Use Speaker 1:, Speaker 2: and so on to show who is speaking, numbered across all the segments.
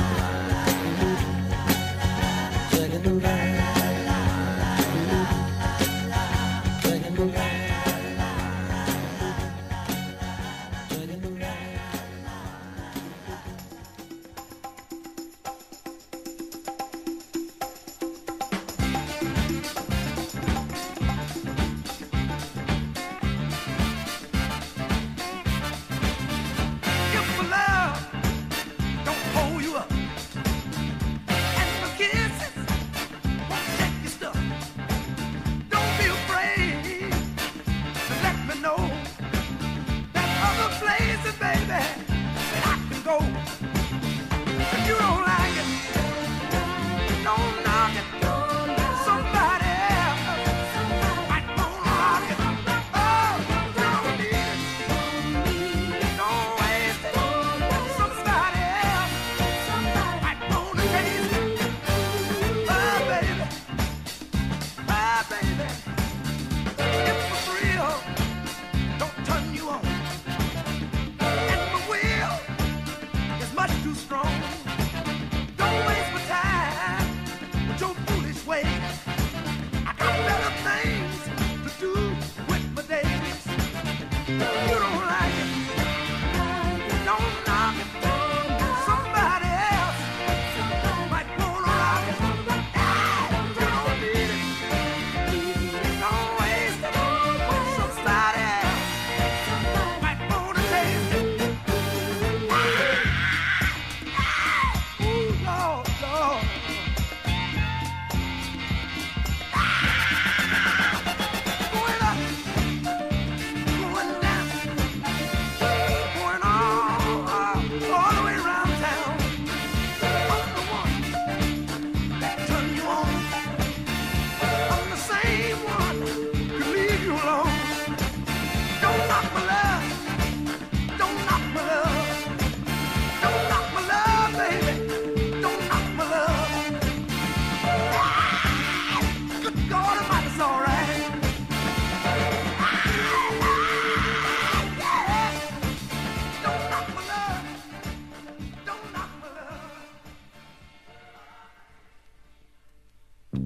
Speaker 1: Somebody else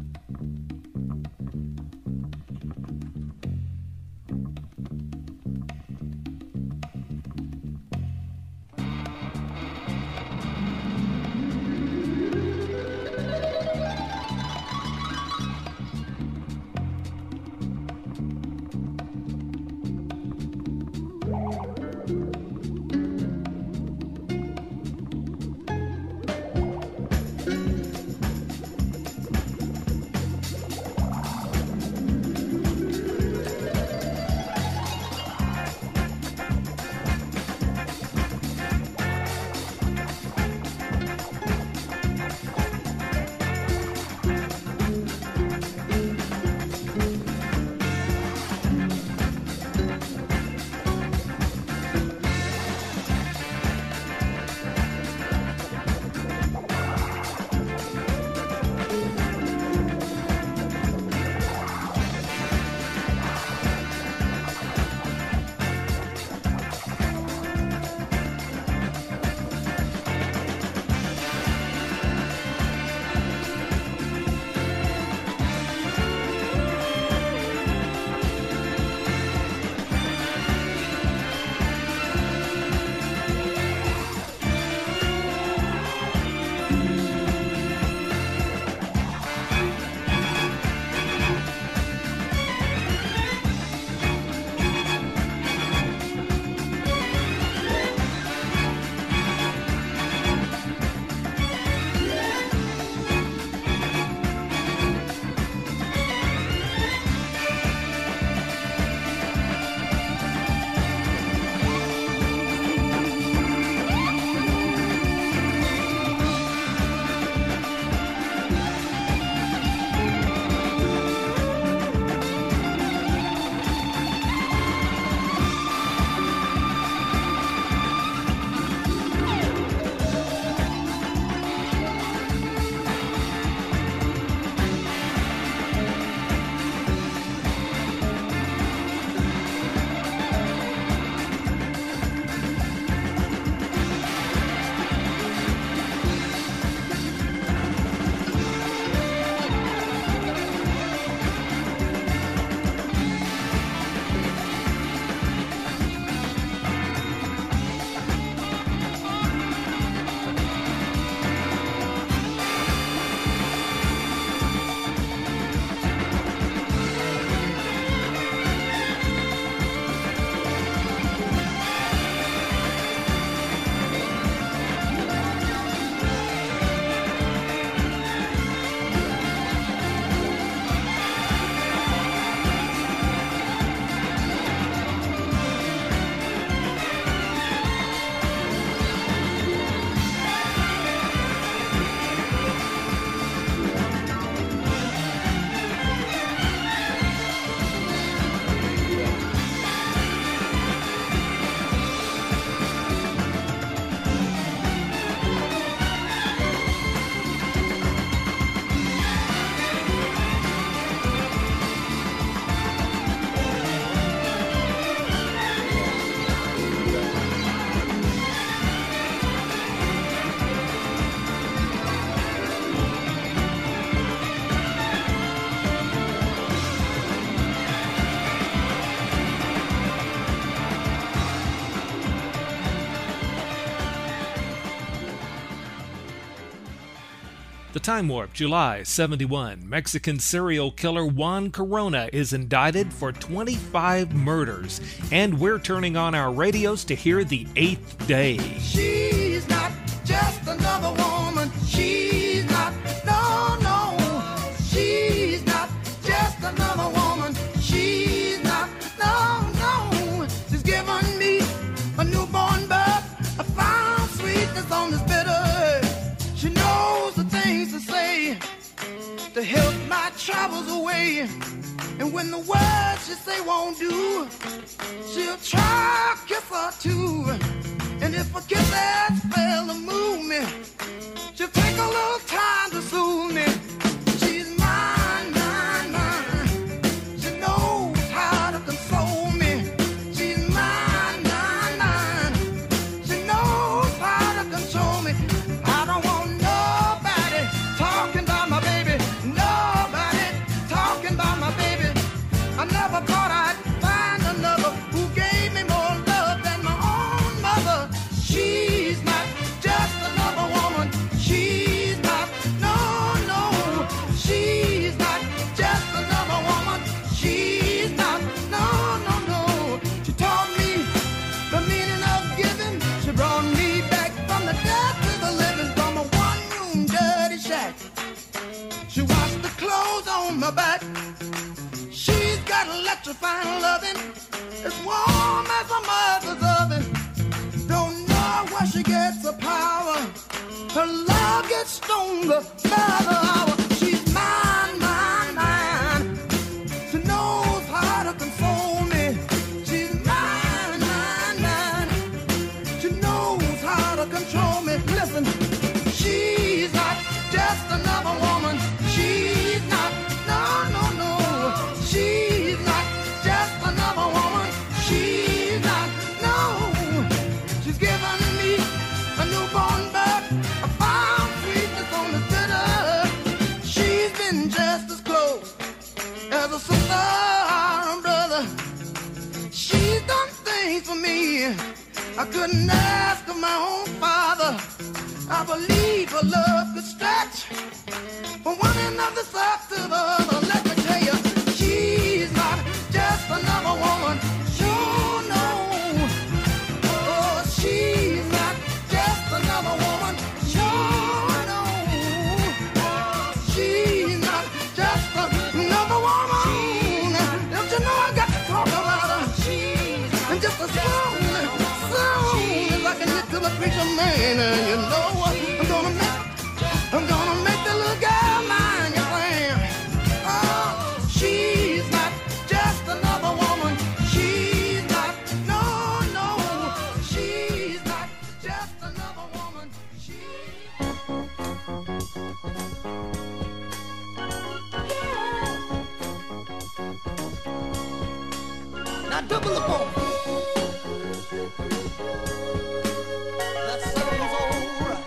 Speaker 2: The Time Warp, July 71. Mexican serial killer Juan Corona is indicted for 25 murders, and we're turning on our radios to hear the 8th day.
Speaker 1: She's not just another woman. She's not, no, no. She's not just another woman. She's not, no, no. She's given me a newborn birth. I found sweetness on this bitter. She knows the things to say to help my troubles away. And when the words she say won't do, she'll try a kiss or two. And if a kiss has failed to move me, she'll take a little time to soothe me. She's mine, mine, mine. She knows how to console me. She's mine, mine, mine. She knows how to control me. I don't want nobody talking about my baby. Nobody.
Speaker 3: my back. She's got electrifying loving, as warm as a mother's oven. Don't know where she gets the power. Her love gets stronger by the hour. She's mine, mine, mine. She knows how to control me. She's mine, mine, mine. She knows how to control me. Listen, she's not just another woman. She's not, no, no, no. She's not just another woman. She's not, no. She's given me a newborn birth. I found sweetness on the bitter. She's been just as close as a sister or a brother. She's done things for me I couldn't ask of my own father. I believe her love could stretch from one end of the south to the other. Let me tell you, she's not just another woman. Sure no. Oh, she's not just another woman. Sure no. She's not just another woman. Don't you know I got to talk about her? And just as soon as I can get to the preacher man, and you know what? I'm gonna make the little girl mine, you saying? Oh, she's not just another woman. She's not, no, no. She's not just another woman. Now double the ball. That sounds alright.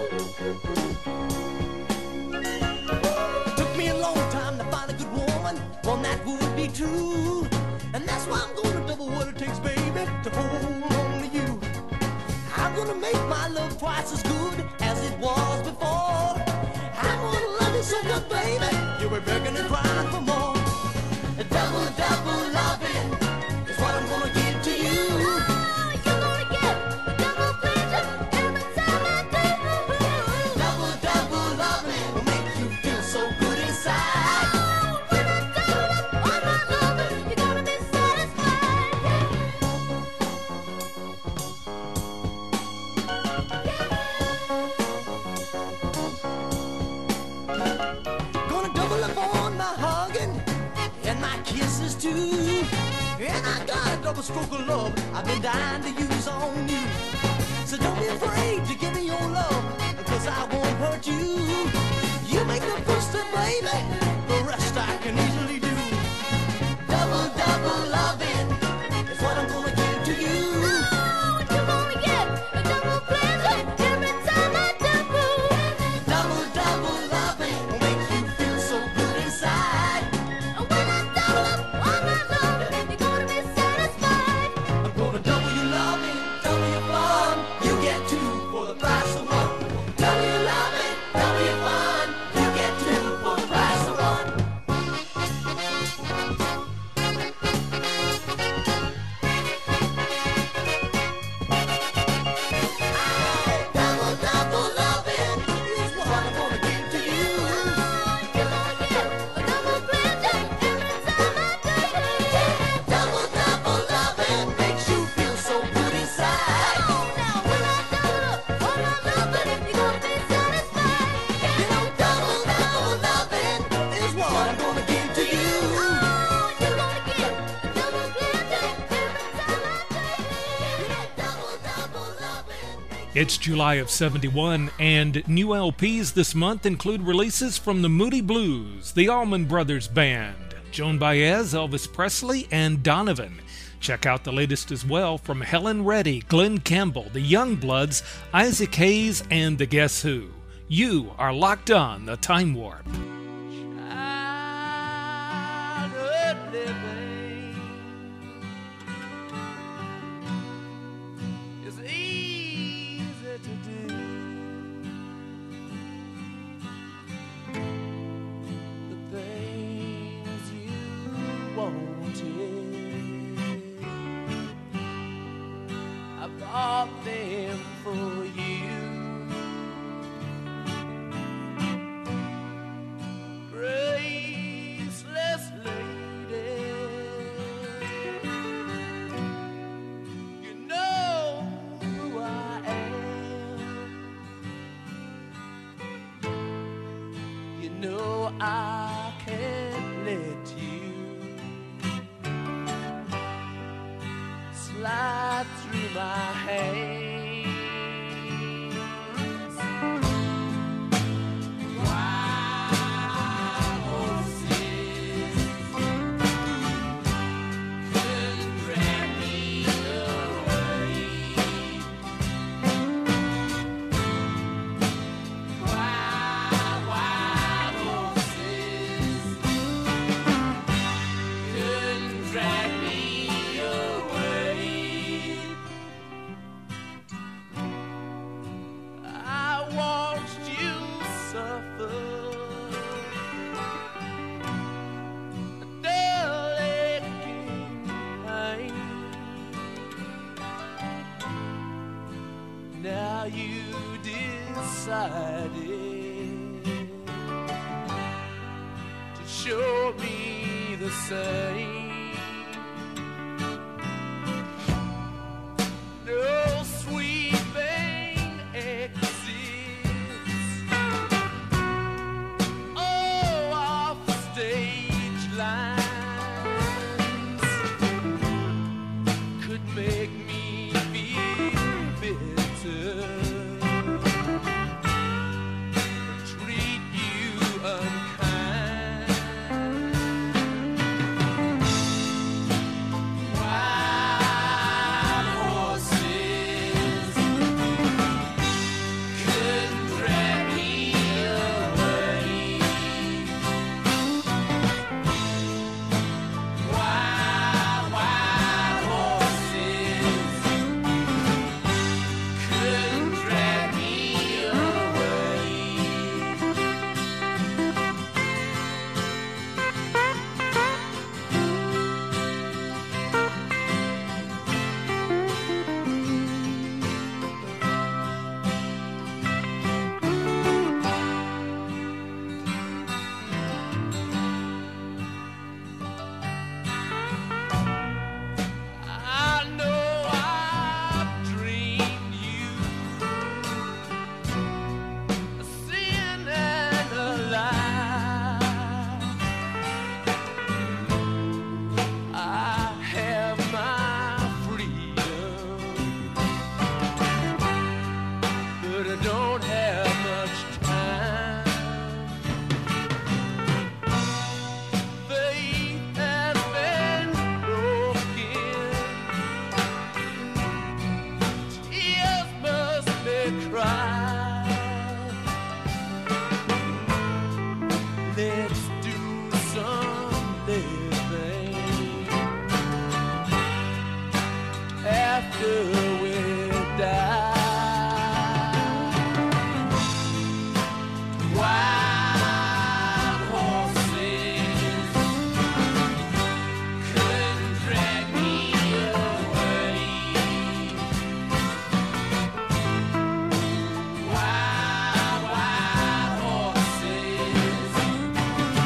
Speaker 3: Took me a long time to find a good woman, one that would be true. And that's why I'm gonna double what it takes, baby, to hold on to you. I'm gonna make my love twice as good as it was before. I'm gonna love you so good, baby, you'll be begging and crying for more. Double, double loving is what I'm gonna give to you. You're gonna get double pleasure every time I do. Double, double loving will make you feel so good inside. When I double up on my loving, you're gonna be satisfied. Gonna double up on my hugging and my kisses too. And I got a double stroke of love I've been dying to use on you. So don't be afraid to give me your love, because I won't hurt you. You make the first step, baby, the rest I can easily do. Double, double loving is what I'm gonna give to you. You're gonna get a double pleasure every time I double. Double, double loving will make you feel so good inside. When I double up on my loving, you're gonna be satisfied. I'm gonna double your loving, double your fun. You get two for the price of one. Double your loving, double your fun. You get two for the price of one. Double, double loving is what I'm gonna give to you. You're gonna get a double pleasure every time I do. Double, double loving makes you feel so good inside. Now when I double up on my loving, you're gonna be satisfied. You know, double, double loving is what I'm gonna give to you. You're gonna get a double pleasure every time I do. Double, double loving.
Speaker 2: It's July of 71, and new LPs this month include releases from the Moody Blues, the Allman Brothers Band, Joan Baez, Elvis Presley, and Donovan. Check out the latest as well from Helen Reddy, Glenn Campbell, the Youngbloods, Isaac Hayes, and the Guess Who. You are locked on the Time Warp.
Speaker 1: Childhood living is easy to do. The things you wanted, I bought them for you. Grace know I can't let you slide through my hands. Wild horses couldn't drag me away. Wild horses couldn't drag me away. I watched you suffer a dull aching pain. Now you decided to show me the same. No sweeping exits, oh, off stage lines could make me feel bitter, treat you unkind. Wild horses couldn't drag me away. Wild horses couldn't drag me away. I know I've dreamed you a sin and a lie. I have my freedom, but I don't have much time. Faith has been broken, tears must be cried. Let's do some living after we die. Wild horses couldn't drag me away. Wild horses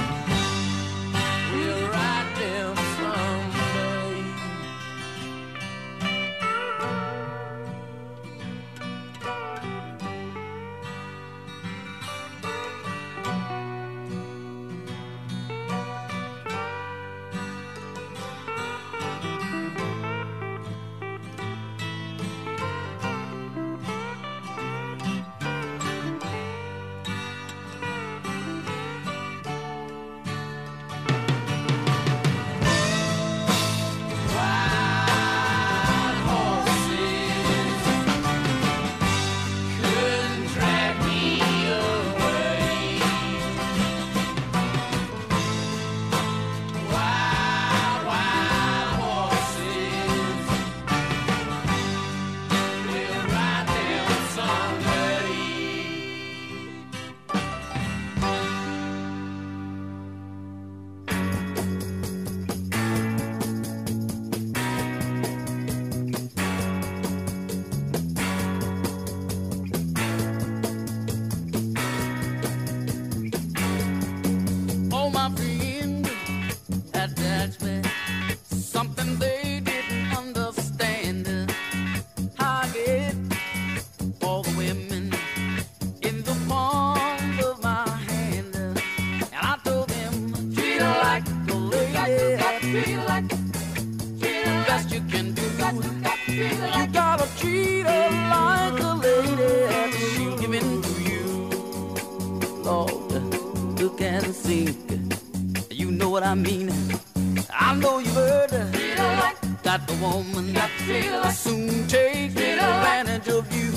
Speaker 1: The best you can do. You gotta treat her like a lady. She'll give in to you. Lord, look and sink. You know what I mean. I know you've heard that the woman will soon take advantage of you.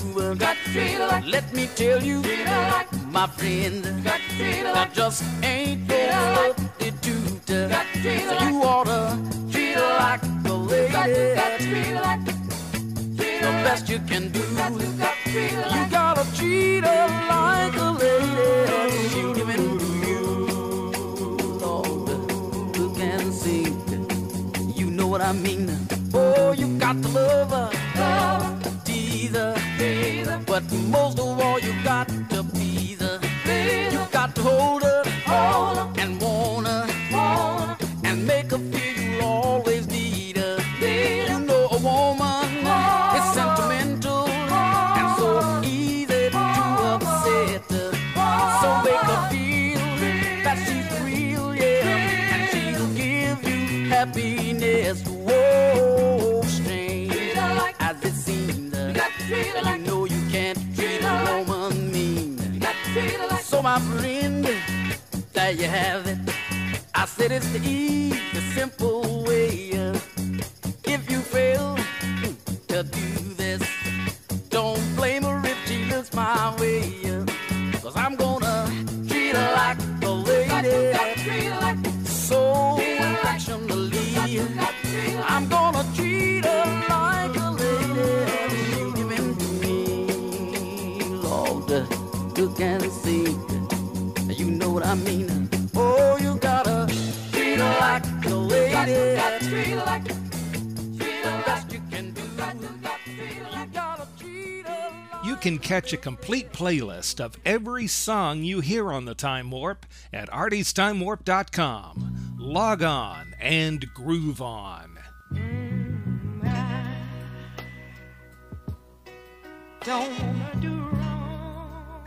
Speaker 1: Let me tell you, my friend, that just ain't no substitute. So you oughta treat her like a lady. The best you can do. You gotta treat her like a lady. She'll give in to you. Lord, look and sink. You know what I mean. Oh, you got to love her, tease her, but most of all you got to please her. You got to hold her and want her and make her feel you'll always need her. You know a woman is sentimental and so easy to upset her. So make her feel that she's real, yeah, and she'll give you happiness. Whoa, strange as it seems, you know you can't treat a woman mean. So my friend, there you have it. I said it's the easy, simple way. If you fail to do this, don't blame her if she looks my way. 'Cause I'm gonna treat her like a lady, so affectionately. I'm gonna treat her like a lady. She'll give in to me. Lord, look and see. You know what I mean. Oh, you gotta treat her like a lady. The best you can do. You gotta treat her like.
Speaker 2: You can catch a complete playlist of every song you hear on the Time Warp at artiesTimeWarp.com. Log on and groove on.
Speaker 1: Don't wanna do wrong,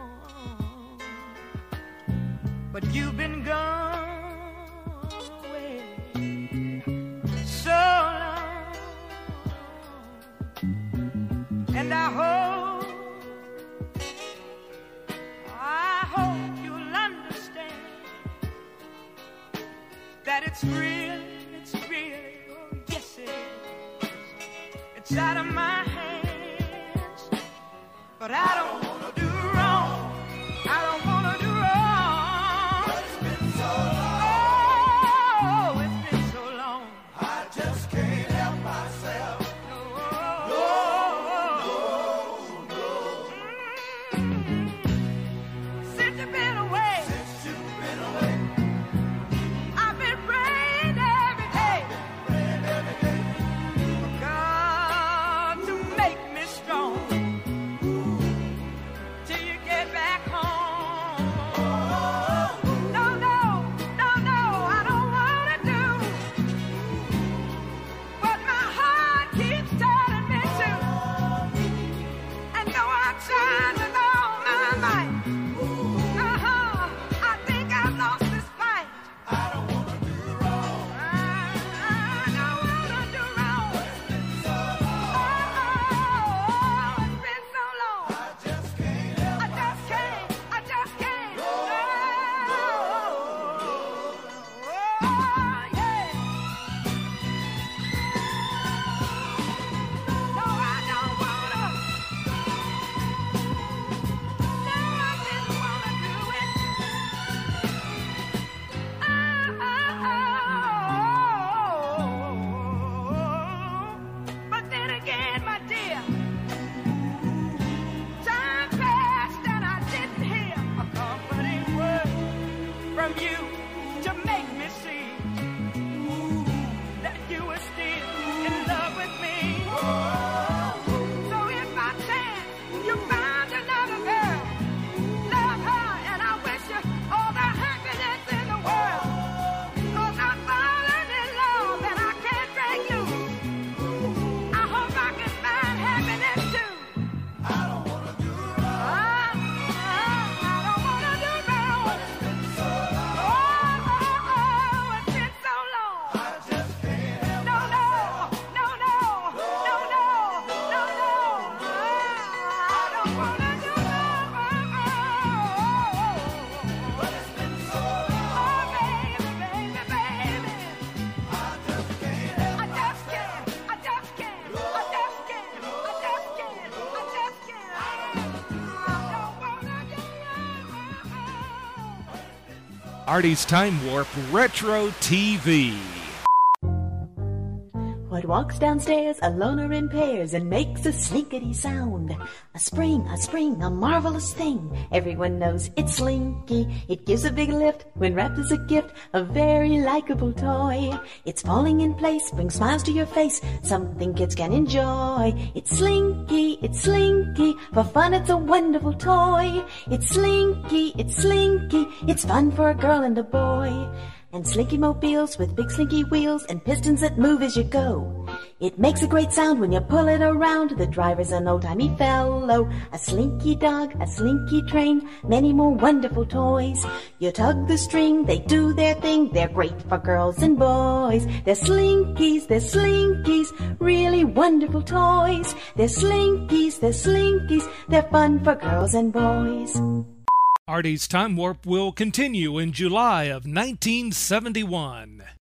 Speaker 1: but you've been gone away so long, and I hope you'll understand that it's real, oh yes it is. It's out of my hands, but I don't wanna do wrong. I don't wanna do wrong. But it's been so long. Oh, it's been so long. I just can't help myself. Since you've been away, I've been praying every day for God to make me strong till you get back home. No, I don't wanna do what my heart keeps telling me to. And though I tried with all my might, I think I've lost this fight. I don't wanna do wrong. I don't wanna do wrong. Oh, it's been so long. I just can't help myself. I just can't. Oh, yeah. No, I don't wanna. No, I didn't wanna do it. But then again, my dear, time passed and I didn't hear a comforting word from you to make me see that you were still in love with me. So if by chance you found another girl, love her, and I wish you all the happiness in the world. 'Cause I'm falling in love and I can't break loose. I hope I can find happiness too. I don't wanna do wrong. I don't wanna do wrong. But it's been so long.
Speaker 2: Artie's Time Warp Retro TV.
Speaker 4: What walks downstairs alone or in pairs and makes a slinkety sound? A spring, a marvelous thing. Everyone knows it's Slinky. It gives a big lift when wrapped as a gift, a very likable toy. It's falling in place, brings smiles to your face, something kids can enjoy. It's Slinky, for fun it's a wonderful toy. It's Slinky, it's fun for a girl and a boy. And slinky mobiles with big slinky wheels and pistons that move as you go. It makes a great sound when you pull it around. The driver's an old-timey fellow. A slinky dog, a slinky train, many more wonderful toys. You tug the string, they do their thing. They're great for girls and boys. They're slinkies, really wonderful toys. They're slinkies, they're fun for girls and boys.
Speaker 2: Artie's Time Warp will continue in July of 1971.